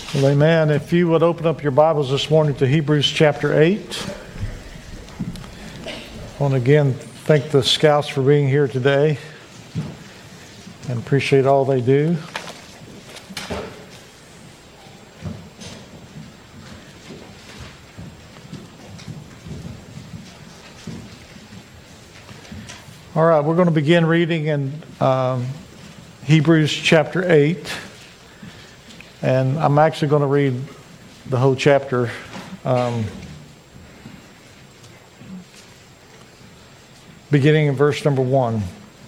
Well, amen. If you would open up your Bibles this morning to Hebrews chapter 8. I want to again thank the Scouts for being here today and appreciate all they do. All right, we're going to begin reading in Hebrews chapter 8. And I'm actually going to read the whole chapter. Beginning in verse number 1.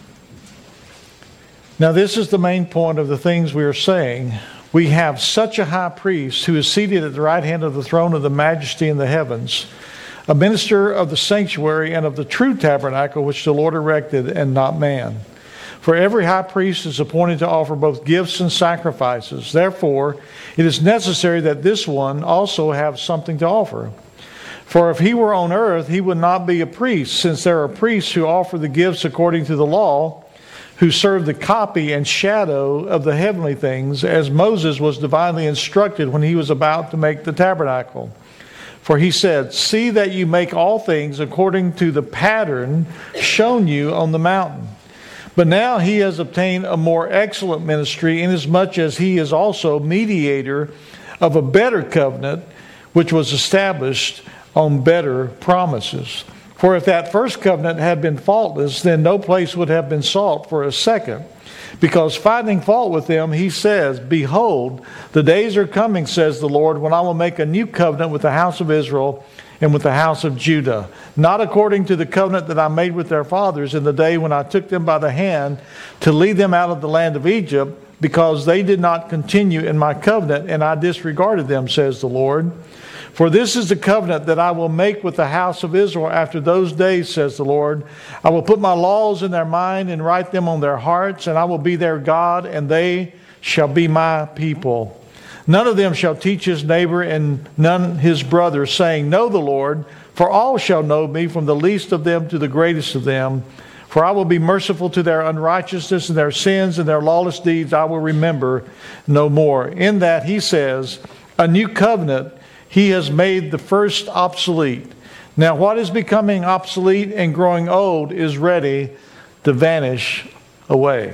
Now this is the main point of the things we are saying. We have such a high priest who is seated at the right hand of the throne of the majesty in the heavens, a minister of the sanctuary and of the true tabernacle which the Lord erected and not man. For every high priest is appointed to offer both gifts and sacrifices. Therefore, it is necessary that this one also have something to offer. For if he were on earth, he would not be a priest, since there are priests who offer the gifts according to the law, who serve the copy and shadow of the heavenly things, as Moses was divinely instructed when he was about to make the tabernacle. For he said, "See that you make all things according to the pattern shown you on the mountain." But now he has obtained a more excellent ministry, inasmuch as he is also mediator of a better covenant, which was established on better promises. For if that first covenant had been faultless, then no place would have been sought for a second. Because finding fault with them, he says, "Behold, the days are coming, says the Lord, when I will make a new covenant with the house of Israel and with the house of Judah, not according to the covenant that I made with their fathers in the day when I took them by the hand to lead them out of the land of Egypt, because they did not continue in my covenant, and I disregarded them, says the Lord. For this is the covenant that I will make with the house of Israel after those days, says the Lord. I will put my laws in their mind and write them on their hearts, and I will be their God, and they shall be my people. None of them shall teach his neighbor and none his brother, saying, Know the Lord, for all shall know me, from the least of them to the greatest of them. For I will be merciful to their unrighteousness and their sins and their lawless deeds I will remember no more." In that he says, a new covenant he has made the first obsolete. Now what is becoming obsolete and growing old is ready to vanish away.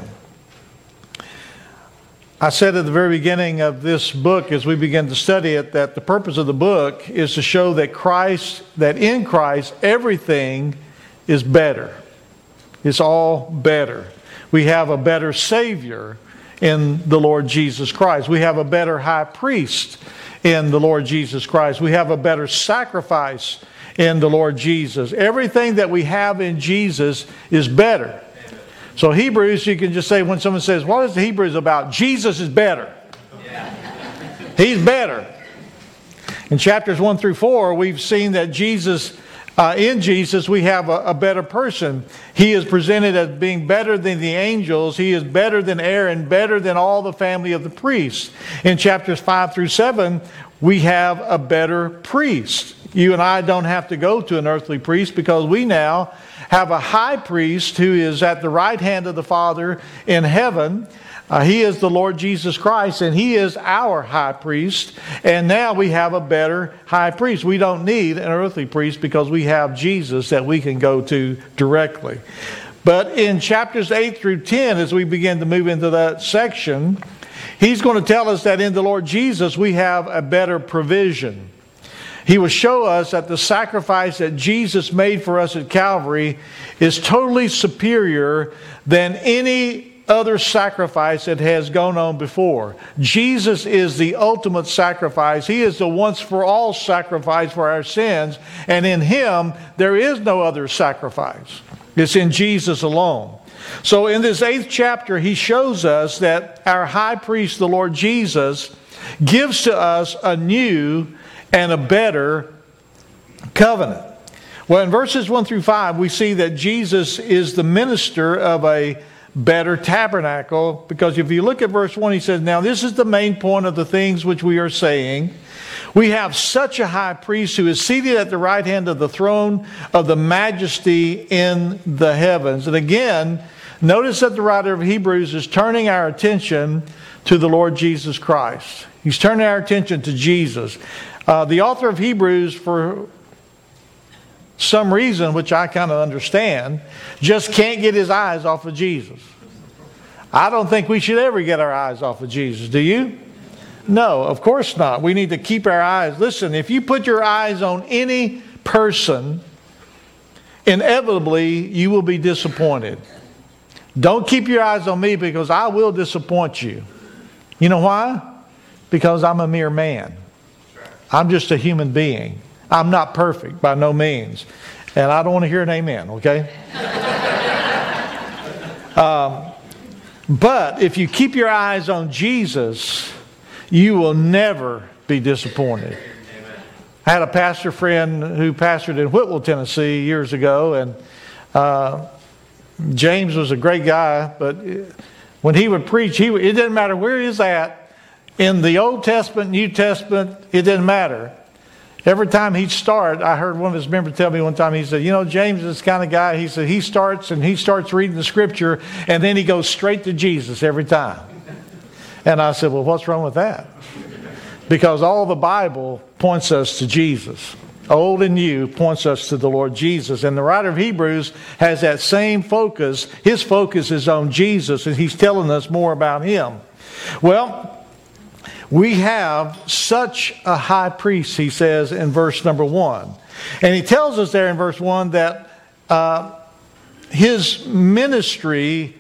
I said at the very beginning of this book, as we begin to study it, that the purpose of the book is to show that in Christ, everything is better. It's all better. We have a better Savior in the Lord Jesus Christ. We have a better high priest in the Lord Jesus Christ. We have a better sacrifice in the Lord Jesus. Everything that we have in Jesus is better. So Hebrews, you can just say, when someone says, what is the Hebrews about? Jesus is better. Yeah. He's better. In chapters 1 through 4, we've seen that in Jesus, we have a better person. He is presented as being better than the angels. He is better than Aaron, better than all the family of the priests. In chapters 5 through 7, we have a better priest. You and I don't have to go to an earthly priest, because we now have a high priest who is at the right hand of the Father in heaven. He is the Lord Jesus Christ, and he is our high priest. And now we have a better high priest. We don't need an earthly priest, because we have Jesus that we can go to directly. But in chapters 8 through 10, as we begin to move into that section, he's going to tell us that in the Lord Jesus we have a better provision. He will show us that the sacrifice that Jesus made for us at Calvary is totally superior than any other sacrifice that has gone on before. Jesus is the ultimate sacrifice. He is the once for all sacrifice for our sins, and in him there is no other sacrifice. It's in Jesus alone. So in this 8th chapter, he shows us that our high priest, the Lord Jesus, gives to us a new and a better covenant. Well, in verses 1 through 5, we see that Jesus is the minister of a better tabernacle, because if you look at verse 1, he says, "Now this is the main point of the things which we are saying. We have such a high priest who is seated at the right hand of the throne of the majesty in the heavens." And again, notice that the writer of Hebrews is turning our attention to the Lord Jesus Christ. He's turning our attention to Jesus. The author of Hebrews, for some reason, which I kind of understand, just can't get his eyes off of Jesus. I don't think we should ever get our eyes off of Jesus. Do you? No, of course not. We need to keep our eyes. Listen, if you put your eyes on any person, inevitably you will be disappointed. Don't keep your eyes on me, because I will disappoint you. You know why? Because I'm a mere man. I'm just a human being. I'm not perfect by no means. And I don't want to hear an amen, okay? But if you keep your eyes on Jesus, you will never be disappointed. Amen. I had a pastor friend who pastored in Whitwell, Tennessee years ago, and James was a great guy, but when he would preach, it didn't matter where he was at, in the Old Testament, New Testament, it didn't matter. Every time he'd start, I heard one of his members tell me one time, he said, you know, James is this kind of guy. He said he starts reading the scripture, and then he goes straight to Jesus every time. And I said, well, what's wrong with that? Because all the Bible points us to Jesus. Old and new points us to the Lord Jesus. And the writer of Hebrews has that same focus. His focus is on Jesus, and he's telling us more about him. Well, we have such a high priest, he says in verse number 1. And he tells us there in verse 1 that his ministry,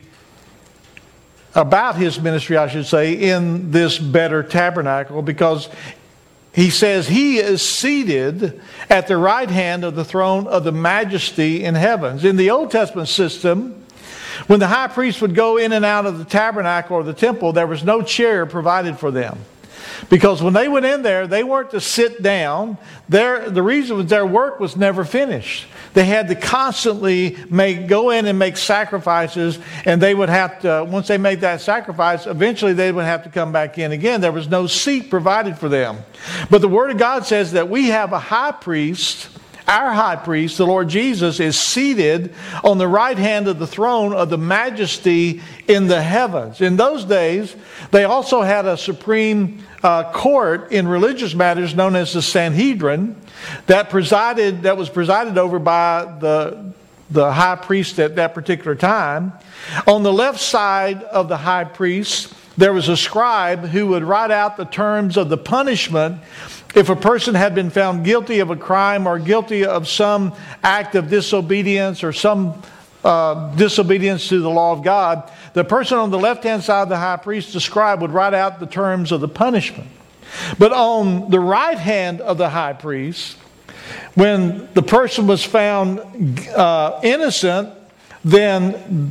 about his ministry, I should say, in this better tabernacle, because he says he is seated at the right hand of the throne of the majesty in heavens. In the Old Testament system, when the high priest would go in and out of the tabernacle or the temple, there was no chair provided for them. Because when they went in there, they weren't to sit down. The reason was their work was never finished. They had to constantly go in and make sacrifices, and they would have to, once they made that sacrifice, eventually they would have to come back in again. There was no seat provided for them. But the Word of God says that we have a high priest. Our high priest, the Lord Jesus, is seated on the right hand of the throne of the majesty in the heavens. In those days, they also had a supreme court in religious matters known as the Sanhedrin that was presided over by the high priest at that particular time. On the left side of the high priest, there was a scribe who would write out the terms of the punishment if a person had been found guilty of a crime or guilty of some act of disobedience or some disobedience to the law of God. The person on the left-hand side of the high priest, the scribe, would write out the terms of the punishment. But on the right hand of the high priest, when the person was found innocent, then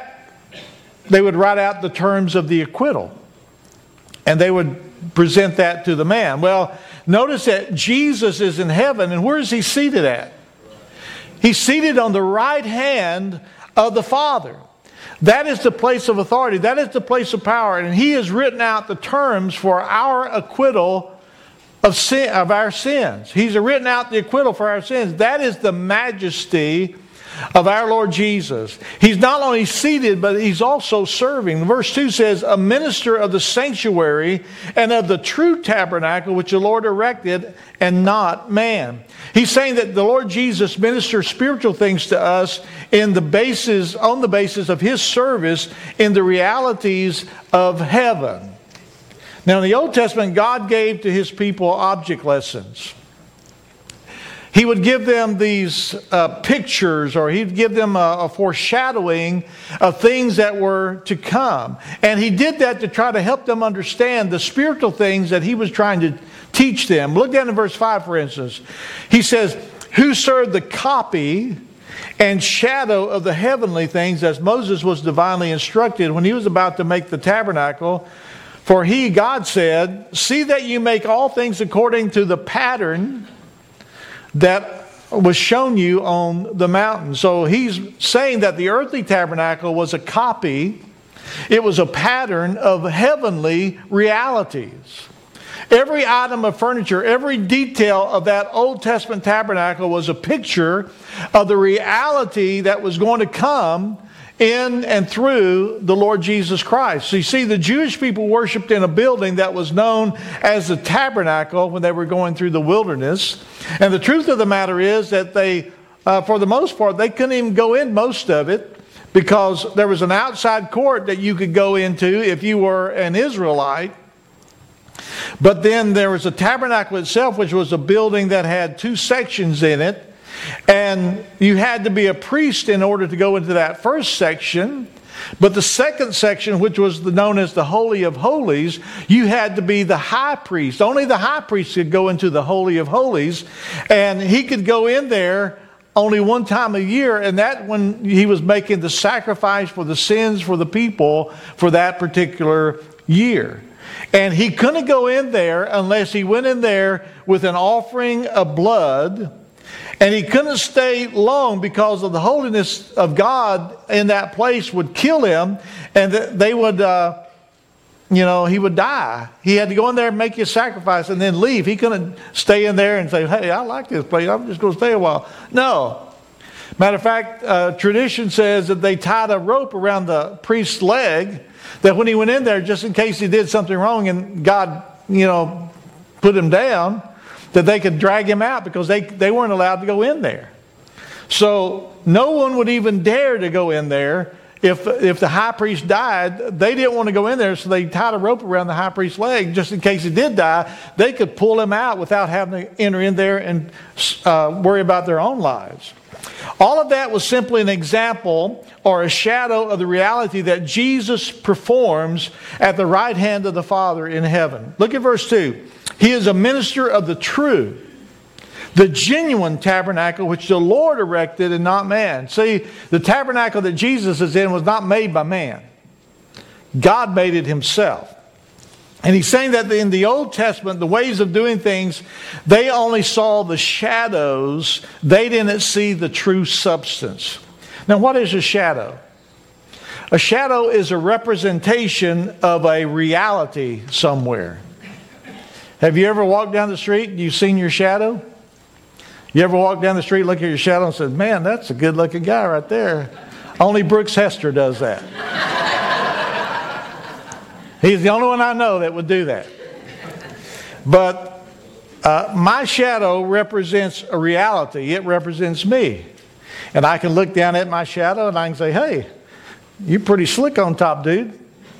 they would write out the terms of the acquittal. And they would present that to the man. Well, notice that Jesus is in heaven, and where is he seated at? He's seated on the right hand of the Father. That is the place of authority. That is the place of power. And he has written out the terms for our acquittal of sin, of our sins. He's written out the acquittal for our sins. That is the majesty of our Lord Jesus. He's not only seated, but he's also serving. Verse 2 says, a minister of the sanctuary and of the true tabernacle which the Lord erected, and not man. He's saying that the Lord Jesus ministers spiritual things to us on the basis of his service in the realities of heaven. Now, in the Old Testament, God gave to his people object lessons. He would give them these pictures, or he'd give them a foreshadowing of things that were to come. And he did that to try to help them understand the spiritual things that he was trying to teach them. Look down in verse 5, for instance. He says, who served the copy and shadow of the heavenly things, as Moses was divinely instructed when he was about to make the tabernacle. For he, God said, see that you make all things according to the pattern that was shown you on the mountain. So he's saying that the earthly tabernacle was a copy. It was a pattern of heavenly realities. Every item of furniture, every detail of that Old Testament tabernacle was a picture of the reality that was going to come in and through the Lord Jesus Christ. So you see, the Jewish people worshiped in a building that was known as the tabernacle when they were going through the wilderness. And the truth of the matter is that they, for the most part, they couldn't even go in most of it because there was an outside court that you could go into if you were an Israelite. But then there was a tabernacle itself, which was a building that had two sections in it. And you had to be a priest in order to go into that first section. But the second section, which was known as the Holy of Holies, you had to be the high priest. Only the high priest could go into the Holy of Holies. And he could go in there only one time a year. And that when he was making the sacrifice for the sins for the people for that particular year. And he couldn't go in there unless he went in there with an offering of blood. And he couldn't stay long because of the holiness of God in that place would kill him. And they would, he would die. He had to go in there and make his sacrifice and then leave. He couldn't stay in there and say, hey, I like this place. I'm just going to stay a while. No. Matter of fact, tradition says that they tied a rope around the priest's leg, that when he went in there, just in case he did something wrong and God, put him down, that they could drag him out because they weren't allowed to go in there. So no one would even dare to go in there. If the high priest died, they didn't want to go in there, so they tied a rope around the high priest's leg just in case he did die. They could pull him out without having to enter in there and worry about their own lives. All of that was simply an example or a shadow of the reality that Jesus performs at the right hand of the Father in heaven. Look at verse 2. He is a minister of the true, the genuine tabernacle which the Lord erected and not man. See, the tabernacle that Jesus is in was not made by man. God made it himself. And he's saying that in the Old Testament, the ways of doing things, they only saw the shadows. They didn't see the true substance. Now, what is a shadow? A shadow is a representation of a reality somewhere. Have you ever walked down the street and you've seen your shadow? You ever walk down the street, look at your shadow and said, man, that's a good looking guy right there. Only Brooks Hester does that. He's the only one I know that would do that. But my shadow represents a reality. It represents me. And I can look down at my shadow and I can say, hey, you're pretty slick on top, dude.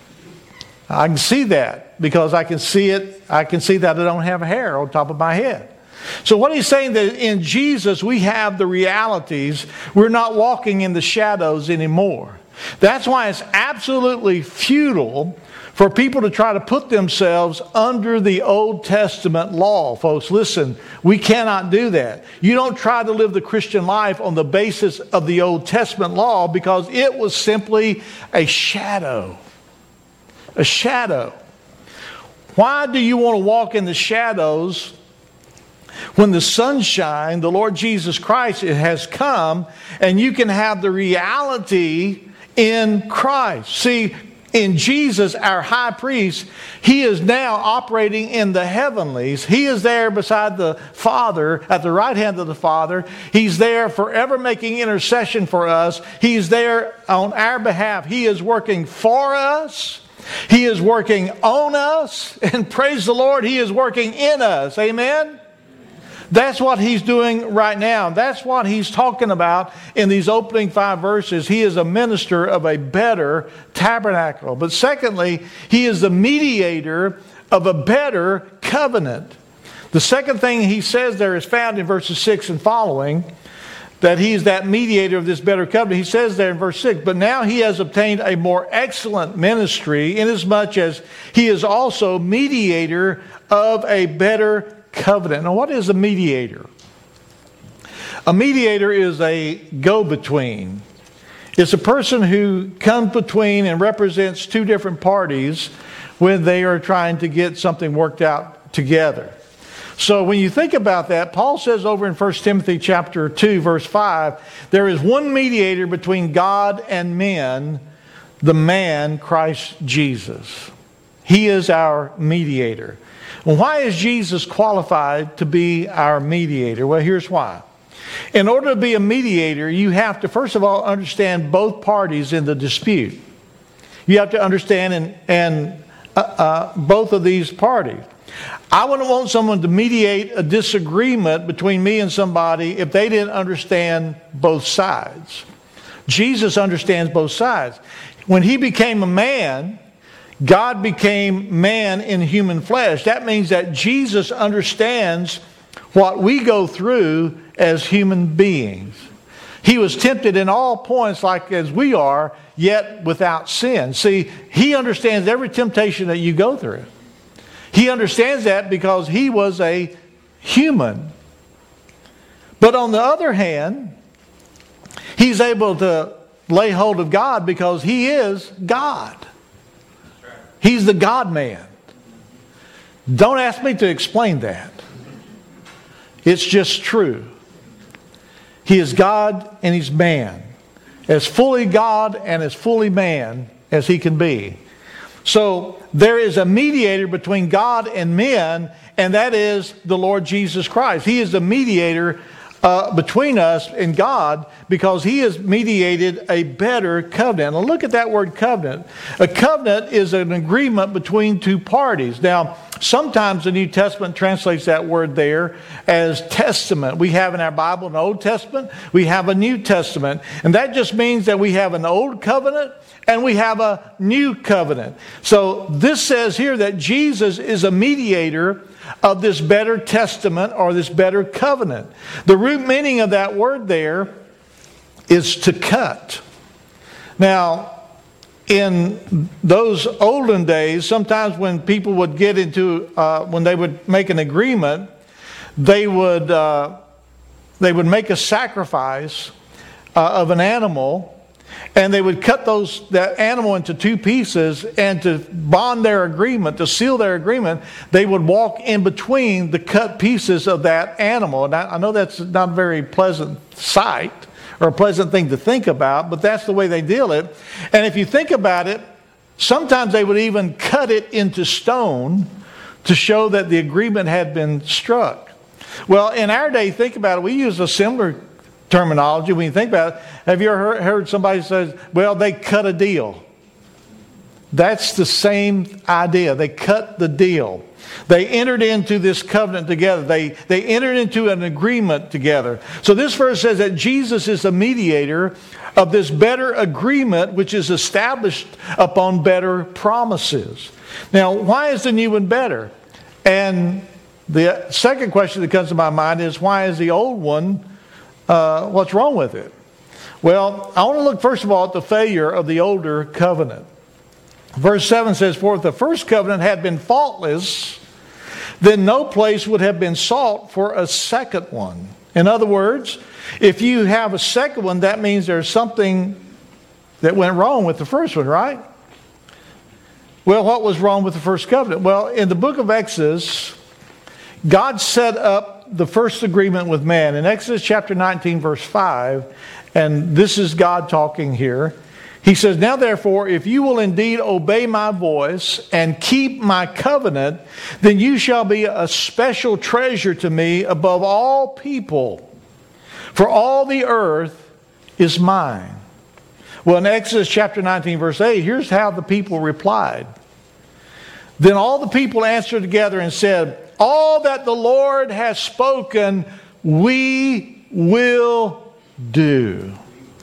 I can see that because I can see it. I can see that I don't have hair on top of my head. So what he's saying that in Jesus we have the realities. We're not walking in the shadows anymore. That's why it's absolutely futile for people to try to put themselves under the Old Testament law. Folks, listen, we cannot do that. You don't try to live the Christian life on the basis of the Old Testament law because it was simply a shadow. A shadow. Why do you want to walk in the shadows when the sunshine, the Lord Jesus Christ, it has come and you can have the reality in Christ? See, in Jesus, our high priest, he is now operating in the heavenlies. He is there beside the Father, at the right hand of the Father. He's there forever making intercession for us. He's there on our behalf. He is working for us. He is working on us. And praise the Lord, he is working in us. Amen? That's what he's doing right now. That's what he's talking about in these opening 5 verses. He is a minister of a better tabernacle. But secondly, he is the mediator of a better covenant. The second thing he says there is found in verses 6 and following, that he is that mediator of this better covenant. He says there in verse 6, but now he has obtained a more excellent ministry, inasmuch as he is also mediator of a better covenant. Now, what is a mediator? A mediator is a go-between. It's a person who comes between and represents two different parties when they are trying to get something worked out together. So when you think about that, Paul says over in 1 Timothy chapter 2, verse 5, there is one mediator between God and men, the man Christ Jesus. He is our mediator. Well, why is Jesus qualified to be our mediator? Well, here's why. In order to be a mediator, you have to, first of all, understand both parties in the dispute. You have to understand both of these parties. I wouldn't want someone to mediate a disagreement between me and somebody if they didn't understand both sides. Jesus understands both sides. When He became a man, God became man in human flesh. That means that Jesus understands what we go through as human beings. He was tempted in all points like as we are, yet without sin. See, He understands every temptation that you go through. He understands that because He was a human. But on the other hand, He's able to lay hold of God because He is God. He's the God-man. Don't ask me to explain that. It's just true. He is God and He's man. As fully God and as fully man as He can be. So there is a mediator between God and men, and that is the Lord Jesus Christ. He is the mediator between us and God because He has mediated a better covenant. Now look at that word covenant. A covenant is an agreement between two parties. Now, sometimes the New Testament translates that word there as testament. We have in our Bible an Old Testament, we have a New Testament. And that just means that we have an old covenant and we have a new covenant. So this says here that Jesus is a mediator of this better testament or this better covenant. The root meaning of that word there is to cut. Now, in those olden days, sometimes when people would get into, when they would make an agreement, they would make a sacrifice of an animal. And they would cut that animal into two pieces, and to bond their agreement, to seal their agreement, they would walk in between the cut pieces of that animal. And I know that's not a very pleasant sight or a pleasant thing to think about, but that's the way they deal it. And if you think about it, sometimes they would even cut it into stone to show that the agreement had been struck. Well, in our day, think about it, we use a similar terminology when you think about it. Have you ever heard somebody say, well, they cut a deal? That's the same idea. They cut the deal. They entered into this covenant together. They entered into an agreement together. So this verse says that Jesus is the mediator of this better agreement which is established upon better promises. Now, why is the new one better? And the second question that comes to my mind is, why is the old one what's wrong with it? Well, I want to look first of all at the failure of the older covenant. Verse 7 says, for if the first covenant had been faultless, then no place would have been sought for a second one. In other words, if you have a second one, that means there's something that went wrong with the first one, right? Well, what was wrong with the first covenant? Well, in the book of Exodus, God set up the first agreement with man. In Exodus chapter 19, verse 5, and this is God talking here. He says, now therefore, if you will indeed obey my voice and keep my covenant, then you shall be a special treasure to me above all people. For all the earth is mine. Well, in Exodus chapter 19, verse 8, here's how the people replied. Then all the people answered together and said, all that the Lord has spoken, we will do.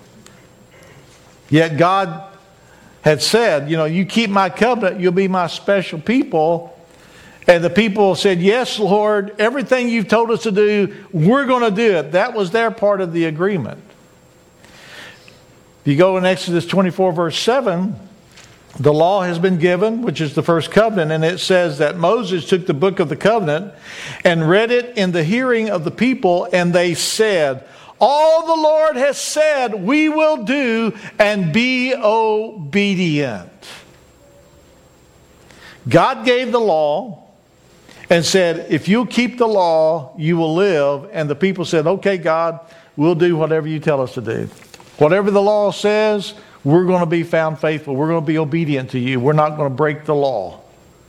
Yet God had said, you keep my covenant, you'll be my special people. And the people said, yes, Lord, everything you've told us to do, we're going to do it. That was their part of the agreement. If you go in Exodus 24, verse 7, the law has been given, which is the first covenant, and it says that Moses took the book of the covenant and read it in the hearing of the people, and they said, all the Lord has said we will do, and be obedient. God gave the law and said, if you keep the law, you will live. And the people said, okay, God, we'll do whatever you tell us to do. Whatever the law says, we're going to be found faithful. We're going to be obedient to you. We're not going to break the law.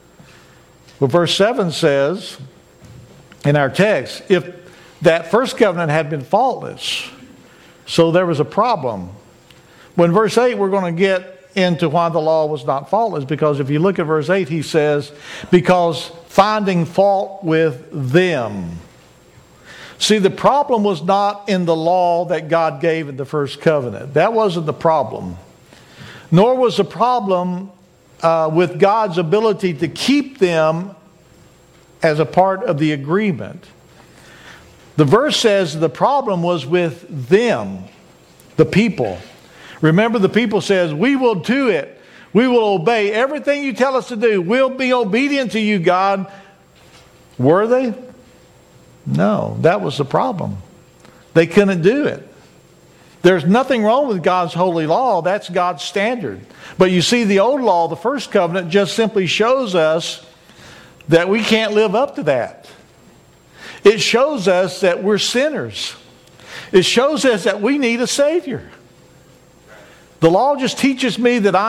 Well, verse 7 says in our text, if that first covenant had been faultless, so there was a problem. When verse 8, we're going to get into why the law was not faultless, because if you look at verse 8, he says, because finding fault with them. See, the problem was not in the law that God gave in the first covenant. That wasn't the problem. Nor was the problem with God's ability to keep them as a part of the agreement. The verse says the problem was with them, the people. Remember, the people says, we will do it. We will obey everything you tell us to do. We'll be obedient to you, God. Were they? No, that was the problem. They couldn't do it. There's nothing wrong with God's holy law. That's God's standard. But you see, the old law, the first covenant, just simply shows us that we can't live up to that. It shows us that we're sinners. It shows us that we need a Savior. The law just teaches me that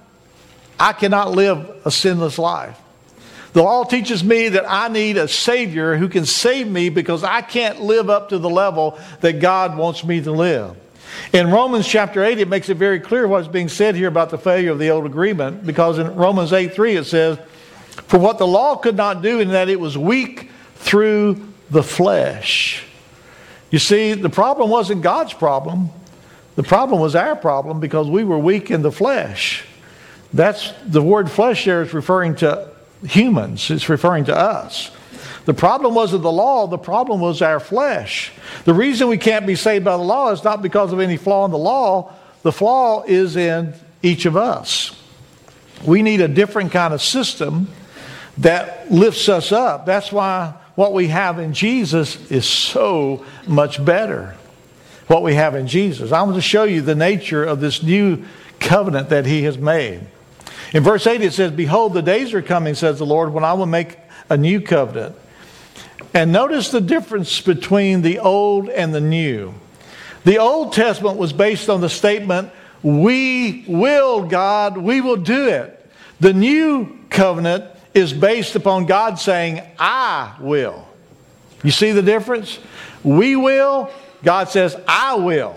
I cannot live a sinless life. The law teaches me that I need a Savior who can save me because I can't live up to the level that God wants me to live. In Romans chapter 8, it makes it very clear what's being said here about the failure of the old agreement, because in Romans 8:3 it says, for what the law could not do in that it was weak through the flesh. You see, the problem wasn't God's problem. The problem was our problem because we were weak in the flesh. That's the word flesh there is referring to humans. It's referring to us. The problem wasn't the law. The problem was our flesh. The reason we can't be saved by the law is not because of any flaw in the law. The flaw is in each of us. We need a different kind of system that lifts us up. That's why what we have in Jesus is so much better. What we have in Jesus. I want to show you the nature of this new covenant that he has made. In verse 8 it says, behold, the days are coming, says the Lord, when I will make a new covenant. And notice the difference between the old and the new. The Old Testament was based on the statement, we will, God, we will do it. The new covenant is based upon God saying, I will. You see the difference? We will. God says, I will.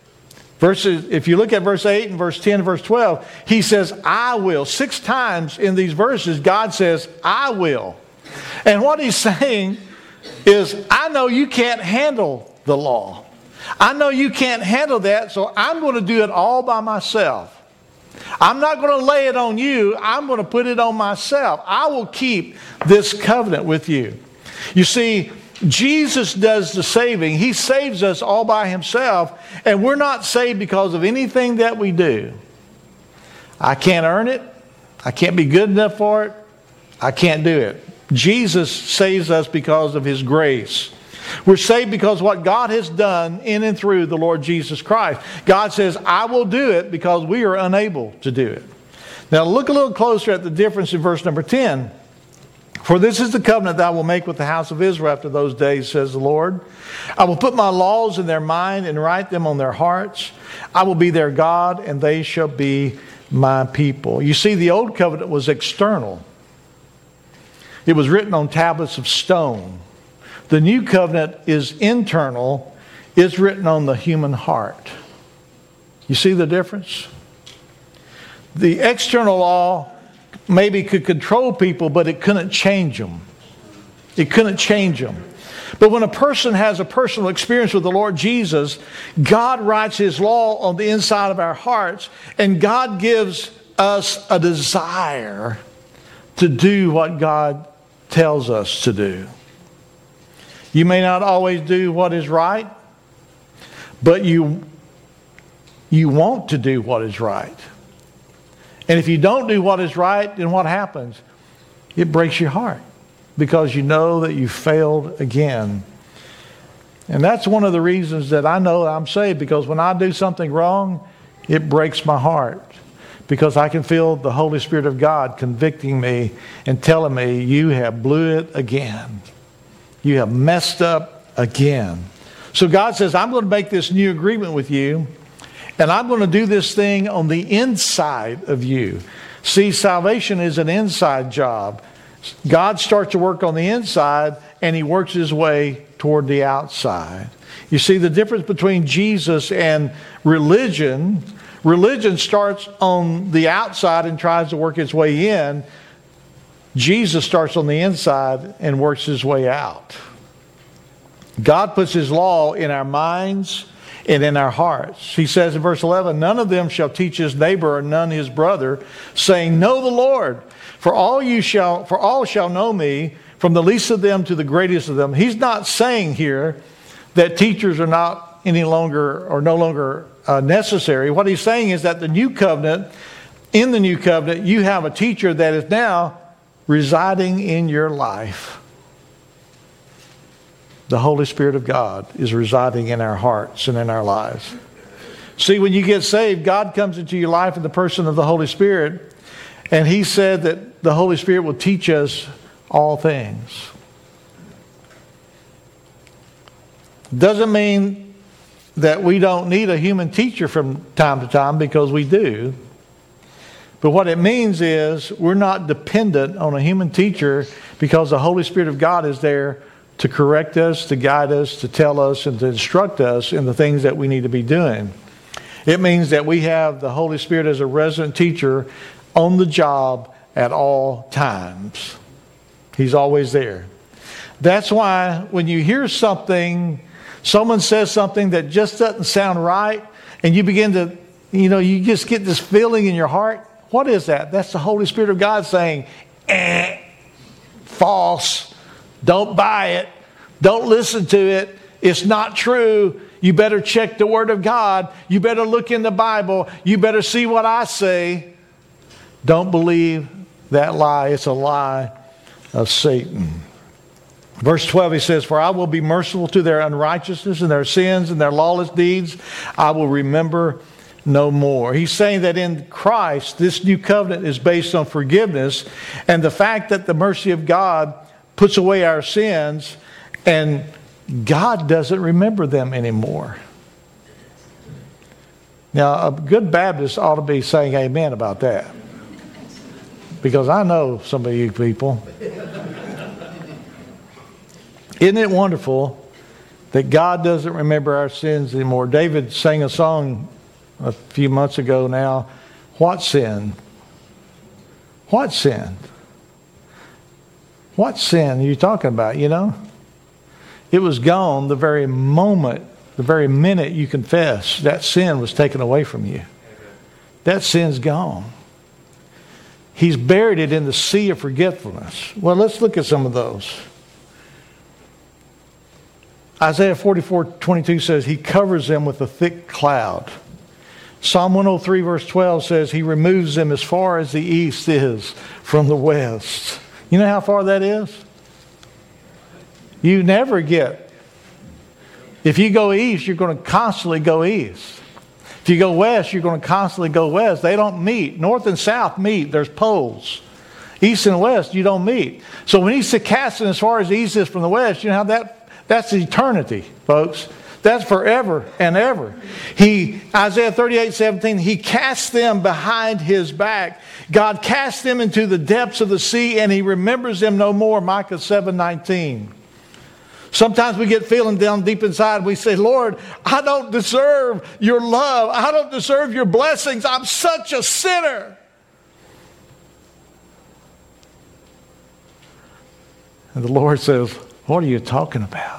If you look at verse 8 and verse 10 and verse 12, he says, I will. 6 times in these verses, God says, I will. And what he's saying is, I know you can't handle the law. I know you can't handle that, so I'm going to do it all by myself. I'm not going to lay it on you. I'm going to put it on myself. I will keep this covenant with you. You see, Jesus does the saving. He saves us all by himself, and we're not saved because of anything that we do. I can't earn it. I can't be good enough for it. I can't do it. Jesus saves us because of his grace. We're saved because what God has done in and through the Lord Jesus Christ. God says, I will do it because we are unable to do it. Now look a little closer at the difference in verse number 10. For this is the covenant that I will make with the house of Israel after those days, says the Lord. I will put my laws in their mind and write them on their hearts. I will be their God, and they shall be my people. You see, the old covenant was external. It was written on tablets of stone. The new covenant is internal. It's written on the human heart. You see the difference? The external law maybe could control people, but it couldn't change them. It couldn't change them. But when a person has a personal experience with the Lord Jesus, God writes his law on the inside of our hearts, and God gives us a desire to do what God tells us to do. You may not always do what is right, but you want to do what is right. And if you don't do what is right, then what happens? It breaks your heart because you know that you failed again. And that's one of the reasons that I know I'm saved, because when I do something wrong, it breaks my heart. Because I can feel the Holy Spirit of God convicting me and telling me, you have blew it again. You have messed up again. So God says, I'm going to make this new agreement with you, and I'm going to do this thing on the inside of you. See, salvation is an inside job. God starts to work on the inside, and he works his way toward the outside. You see the difference between Jesus and religion. Religion starts on the outside and tries to work its way in. Jesus starts on the inside and works his way out. God puts his law in our minds and in our hearts. He says in verse 11, none of them shall teach his neighbor or none his brother, saying, know the Lord, for all shall know me, from the least of them to the greatest of them. He's not saying here that teachers are not any longer or no longer necessary. What he's saying is that in the new covenant, you have a teacher that is now residing in your life. The Holy Spirit of God is residing in our hearts and in our lives. See, when you get saved, God comes into your life in the person of the Holy Spirit, and he said that the Holy Spirit will teach us all things. Doesn't mean that we don't need a human teacher from time to time, because we do. But what it means is we're not dependent on a human teacher, because the Holy Spirit of God is there to correct us, to guide us, to tell us, and to instruct us in the things that we need to be doing. It means that we have the Holy Spirit as a resident teacher on the job at all times. He's always there. That's why when you hear something, someone says something that just doesn't sound right, and you begin to, you just get this feeling in your heart. What is that? That's the Holy Spirit of God saying, false. Don't buy it. Don't listen to it. It's not true. You better check the Word of God. You better look in the Bible. You better see what I say. Don't believe that lie. It's a lie of Satan. Verse 12, he says, for I will be merciful to their unrighteousness and their sins and their lawless deeds. I will remember no more. He's saying that in Christ, this new covenant is based on forgiveness, and the fact that the mercy of God puts away our sins, and God doesn't remember them anymore. Now, a good Baptist ought to be saying amen about that, because I know some of you people. Isn't it wonderful that God doesn't remember our sins anymore? David sang a song a few months ago now. What sin? What sin? What sin are you talking about, It was gone the very moment, the very minute you confess, that sin was taken away from you. That sin's gone. He's buried it in the sea of forgetfulness. Well, let's look at some of those. Isaiah 44:22 says, he covers them with a thick cloud. Psalm 103 verse 12 says, he removes them as far as the east is from the west. You know how far that is? You never get. If you go east, you're going to constantly go east. If you go west, you're going to constantly go west. They don't meet. North and south meet. There's poles. East and west, you don't meet. So when he's casting as far as the east is from the west, you know how that's eternity, folks. That's forever and ever. Isaiah 38:17, he casts them behind his back. God casts them into the depths of the sea, and he remembers them no more. Micah 7:19. Sometimes we get feeling down deep inside. We say, Lord, I don't deserve your love. I don't deserve your blessings. I'm such a sinner. And the Lord says, what are you talking about?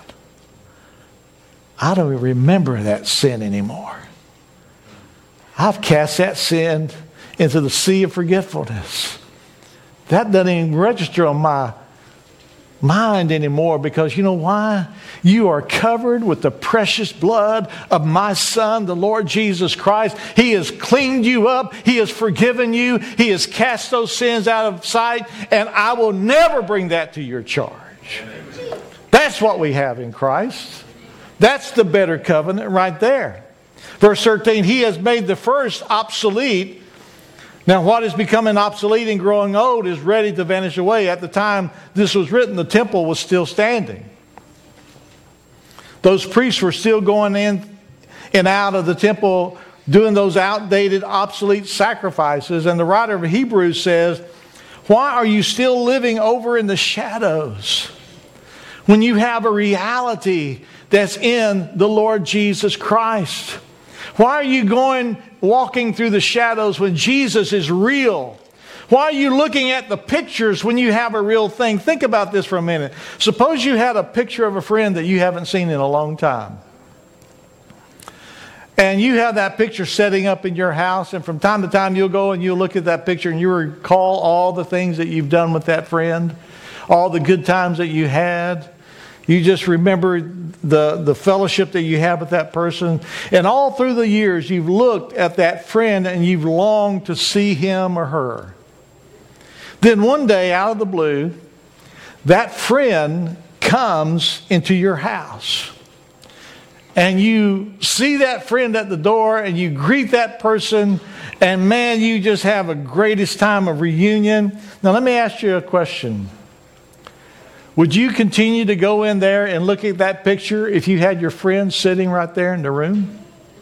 I don't remember that sin anymore. I've cast that sin into the sea of forgetfulness. That doesn't even register on my mind anymore, because you know why? You are covered with the precious blood of my Son, the Lord Jesus Christ. He has cleaned you up. He has forgiven you. He has cast those sins out of sight, and I will never bring that to your charge. That's what we have in Christ. That's the better covenant right there. Verse 13, he has made the first obsolete. Now, what is becoming obsolete and growing old is ready to vanish away. At the time this was written, the temple was still standing. Those priests were still going in and out of the temple, doing those outdated, obsolete sacrifices. And the writer of Hebrews says, Why are you still living over in the shadows when you have a reality that's in the Lord Jesus Christ? Why are you walking through the shadows when Jesus is real? Why are you looking at the pictures when you have a real thing? Think about this for a minute. Suppose you had a picture of a friend that you haven't seen in a long time. And you have that picture setting up in your house, and from time to time you'll go and you'll look at that picture and you recall all the things that you've done with that friend, all the good times that you had. You just remember the fellowship that you have with that person. And all through the years you've looked at that friend and you've longed to see him or her. Then one day, out of the blue, that friend comes into your house. And you see that friend at the door and you greet that person, and man, you just have a greatest time of reunion. Now let me ask you a question. Would you continue to go in there and look at that picture if you had your friend sitting right there in the room?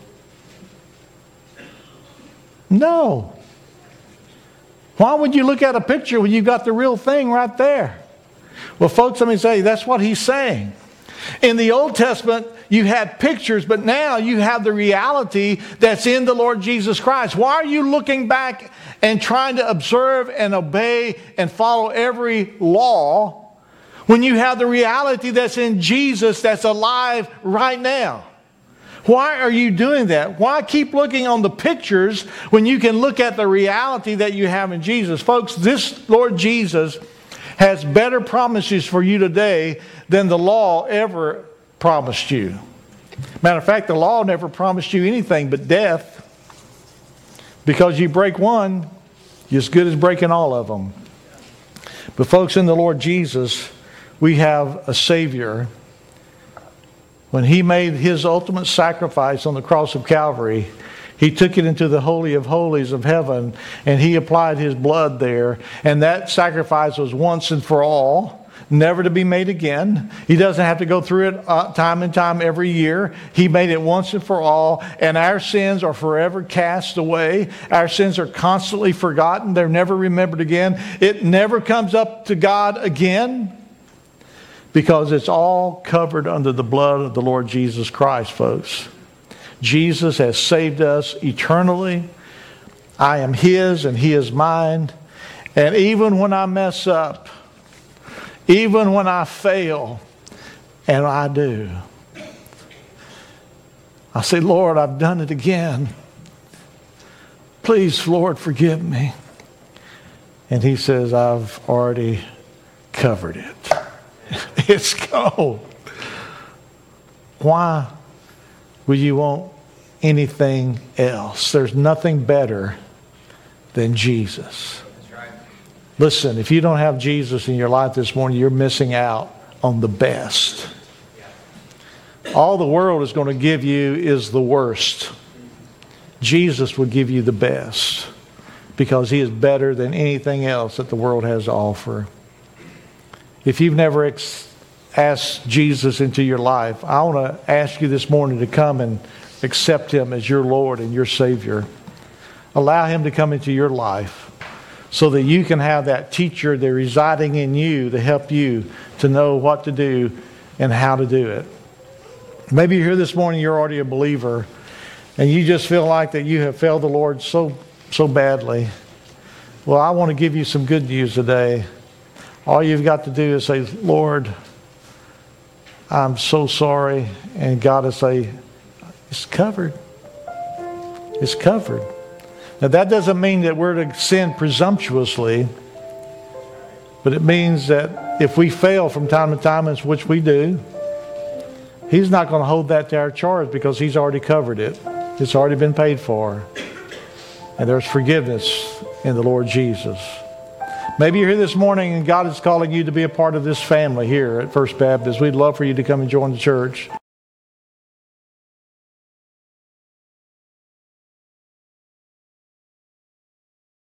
No. Why would you look at a picture when you've got the real thing right there? Well, folks, let me say, that's what he's saying. In the Old Testament, you had pictures, but now you have the reality that's in the Lord Jesus Christ. Why are you looking back and trying to observe and obey and follow every law when you have the reality that's in Jesus that's alive right now? Why are you doing that? Why keep looking on the pictures when you can look at the reality that you have in Jesus? Folks, this Lord Jesus has better promises for you today than the law ever promised you. Matter of fact, the law never promised you anything but death. Because you break one, you're as good as breaking all of them. But folks, in the Lord Jesus, we have a Savior. When He made His ultimate sacrifice on the cross of Calvary, He took it into the Holy of Holies of heaven, and He applied His blood there. And that sacrifice was once and for all, never to be made again. He doesn't have to go through it time and time every year. He made it once and for all, and our sins are forever cast away. Our sins are constantly forgotten. They're never remembered again. It never comes up to God again, because it's all covered under the blood of the Lord Jesus Christ, folks. Jesus has saved us eternally. I am His and He is mine. And even when I mess up, even when I fail, and I do, I say, Lord, I've done it again. Please, Lord, forgive me. And He says, I've already covered it. It's gone. Why would you want anything else? There's nothing better than Jesus. That's right. Listen, if you don't have Jesus in your life this morning, you're missing out on the best. All the world is going to give you is the worst. Jesus will give you the best, because He is better than anything else that the world has to offer. If you've never asked Jesus into your life, I want to ask you this morning to come and accept Him as your Lord and your Savior. Allow Him to come into your life so that you can have that teacher that residing in you to help you to know what to do and how to do it. Maybe you're here this morning, you're already a believer, and you just feel like that you have failed the Lord so badly. Well, I want to give you some good news today. All you've got to do is say, Lord, I'm so sorry. And God will say, it's covered. It's covered. Now, that doesn't mean that we're to sin presumptuously, but it means that if we fail from time to time, which we do, He's not going to hold that to our charge, because He's already covered it. It's already been paid for. And there's forgiveness in the Lord Jesus. Maybe you're here this morning and God is calling you to be a part of this family here at First Baptist. We'd love for you to come and join the church.